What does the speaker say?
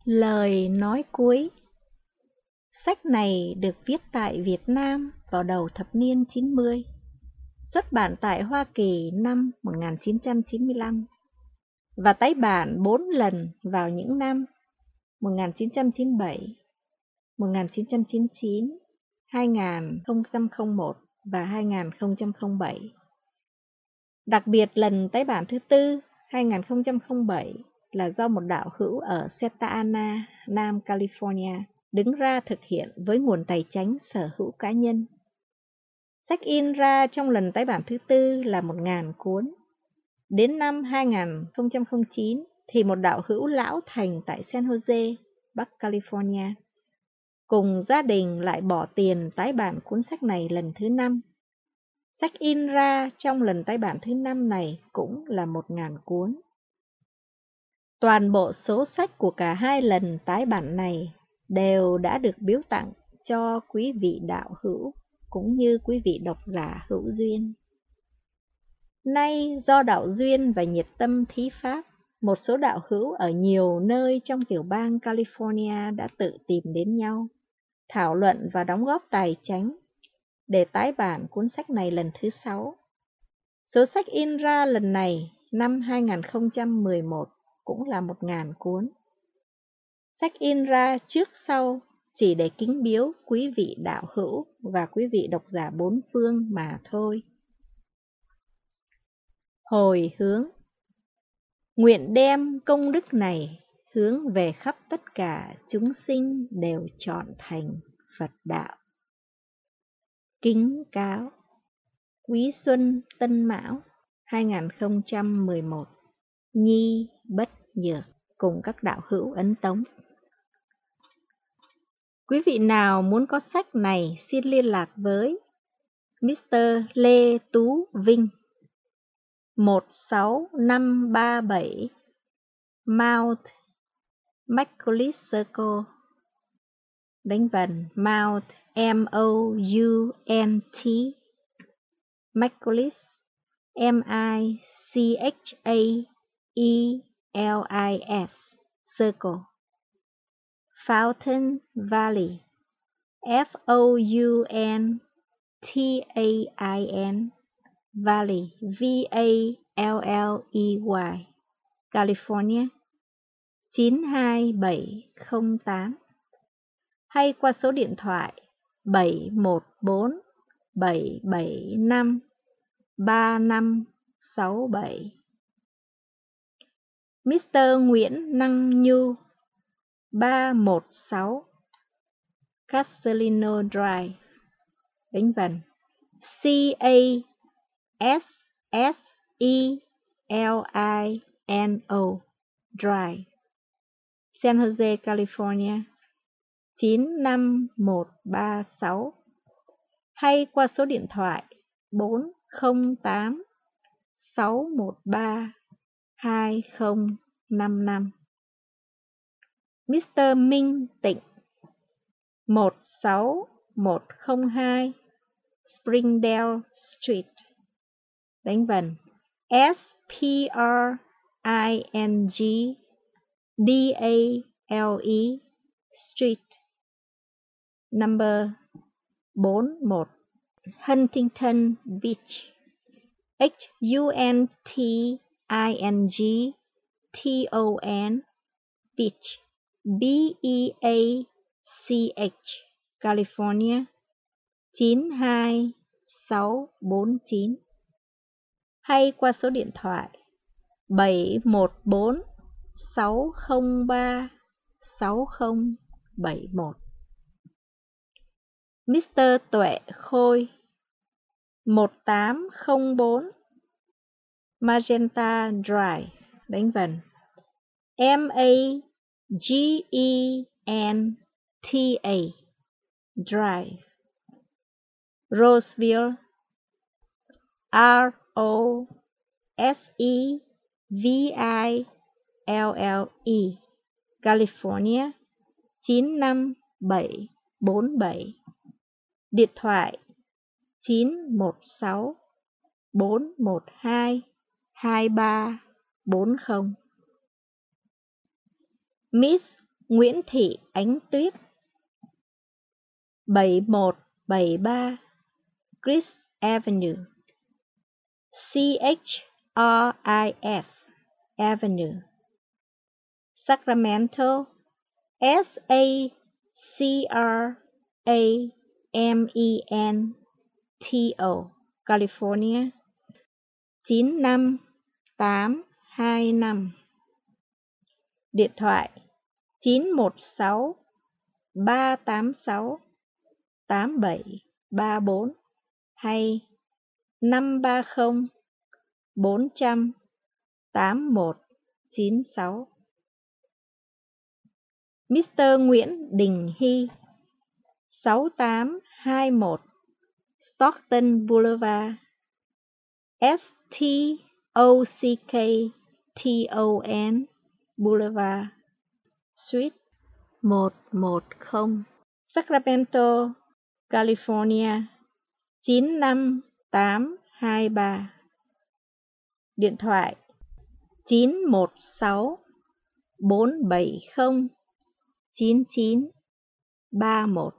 Lời nói cuối. Sách này được viết tại Việt Nam vào đầu thập niên 90, xuất bản tại Hoa Kỳ năm 1995 và tái bản 4 lần vào những năm 1997, 1999, 2001 và 2007. Đặc biệt lần tái bản thứ tư 2007 là do một đạo hữu ở Santa Ana, Nam California đứng ra thực hiện với nguồn tài chánh sở hữu cá nhân. Sách in ra trong lần tái bản thứ tư là 1.000 cuốn. Đến năm 2009 thì một đạo hữu lão thành tại San Jose, Bắc California, cùng gia đình lại bỏ tiền tái bản cuốn sách này lần thứ 5. Sách in ra trong lần tái bản thứ 5 này cũng là 1.000 cuốn. Toàn bộ số sách của cả hai lần tái bản này đều đã được biếu tặng cho quý vị đạo hữu cũng như quý vị độc giả hữu duyên. Nay do đạo duyên và nhiệt tâm thí pháp, một số đạo hữu ở nhiều nơi trong tiểu bang California đã tự tìm đến nhau, thảo luận và đóng góp tài chánh để tái bản cuốn sách này lần thứ 6. Số sách in ra lần này năm 2011 cũng là 1.000 cuốn. Sách in ra trước sau chỉ để kính biếu quý vị đạo hữu và quý vị độc giả bốn phương mà thôi. Hồi hướng. Nguyện đem công đức này hướng về khắp tất cả chúng sinh đều trọn thành Phật đạo. Kính cáo. Quý Xuân Tân Mão 2011. Nhi Bất Nhược cùng các đạo hữu Ấn Tống. Quý vị nào muốn có sách này xin liên lạc với Mr. Lê Tú Vinh, 16537 Mount McCullis Circle, đánh vần Mount M-O-U-N-T, McCullis M-I-C-H-A-E-L-I-S Circle, Fountain Valley, F-O-U-N-T-A-I-N, Valley, V-A-L-L-E-Y, California, 92708, hay qua số điện thoại 714 775 3567. Mr. Nguyễn Năng Nhu, 316 Castellino Drive, đánh vần C-A-S-S-E-L-I-N-O Drive, San Jose, California, 95136, hay qua số điện thoại 408 613 2055. Mr. Minh Tịnh, 16102 Springdale Street, đánh vần S-P-R-I-N-G-D-A-L-E Street, number 41, Huntington Beach, Huntington Beach, B-E-A-C-H, California, 92649, hay qua số điện thoại 714 603 6071. Mr. Tuệ Khôi, 1804 Magenta Drive, đánh vần M-A-G-E-N-T-A Drive, Roseville, R-O-S-E-V-I-L-L-E, California, 95747. Điện thoại 916 412 2340. Miss Nguyễn Thị Ánh Tuyết, 7173 Chris Avenue, CHRIS Avenue, Sacramento, SACRAMENTO, California, 95825. Điện thoại 916 386 8734 hay 530 400 8196. Mr. Nguyễn Đình Hy, 6821 Stockton Boulevard, STOCKTON Boulevard, Suite 110, Sacramento, California, 95823. Điện thoại 916 470 9931.